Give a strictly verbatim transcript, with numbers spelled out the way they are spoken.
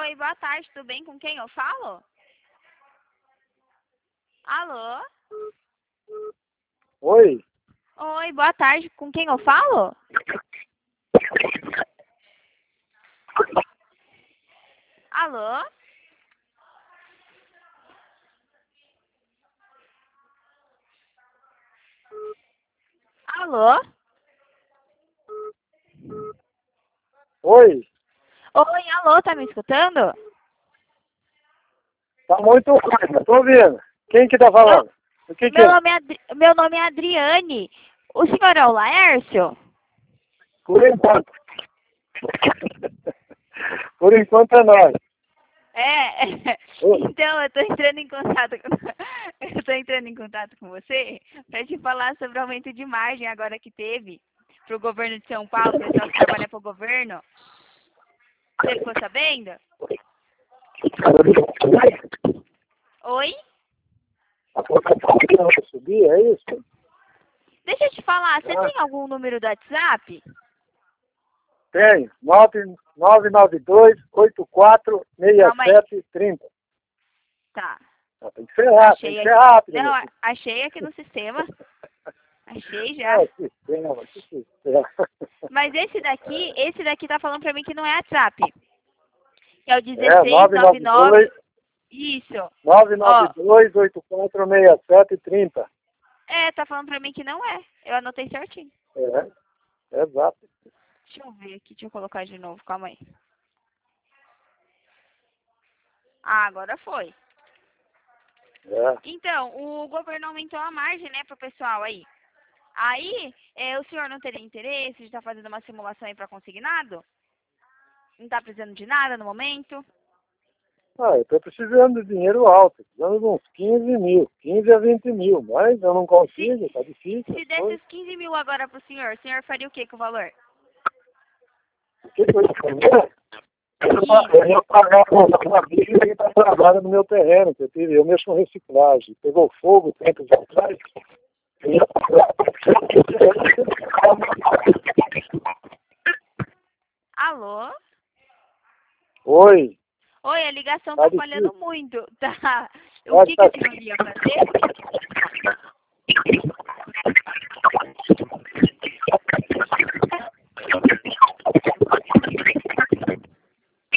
Oi, boa tarde, tudo bem? Com quem eu falo? Alô? Oi, Oi, boa tarde, com quem eu falo? Alô? Alô? oi, Oi, alô, tá me escutando? tá muito ruim, tô ouvindo. Quem que tá Eu, falando? O que que meu, é? nome é Adri- meu nome é Adriane. O senhor é o Laércio? Por enquanto. Por enquanto é nós. É, Ô, então eu tô entrando em contato com, eu tô entrando em contato com você para te falar sobre o aumento de margem agora que teve pro governo de São Paulo, pessoal que trabalha pro governo. Você ficou sabendo? Oi? subir, é isso? Deixa eu te falar, você Ah, tem algum número do WhatsApp? tenho. nove nove dois oito quatro seis Calma aí. sete três zero. Tá. Ah, tem que ser rápido, tem Achei que ser aqui. rápido. Não, Meu a- filho. achei aqui no sistema. Achei já. É, sistema, que sistema. Mas esse daqui, esse daqui tá falando pra mim que não é WhatsApp. Que é o É, dezesseis noventa e nove. Isso. Ó, nove nove dois oito quatro seis sete três zero. é, tá falando pra mim que não é. Eu anotei certinho. É, exato. Deixa eu ver aqui, deixa eu colocar de novo, calma aí. Ah, agora foi. É. Então, o governo aumentou a margem, né, pro pessoal aí. Aí, é, o senhor não teria interesse de estar fazendo uma simulação aí para consignado? Não está precisando de nada no momento? Ah, eu estou precisando de dinheiro alto, precisando de uns quinze mil, quinze a vinte mil, mas eu não Se, consigo, tá difícil se as coisas. desses quinze mil agora para o senhor, o senhor faria o que com o valor? O que que eu ia fazer? Eu pa- eu ia pagar uma briga que está travada no meu terreno, que eu tive, eu mexo com reciclagem. Pegou fogo tempos atrás, eu ia pagar. Alô? Oi, Oi, a ligação tá tá falhando difícil. muito, tá? O Mas que, que tá, o senhor ia fazer?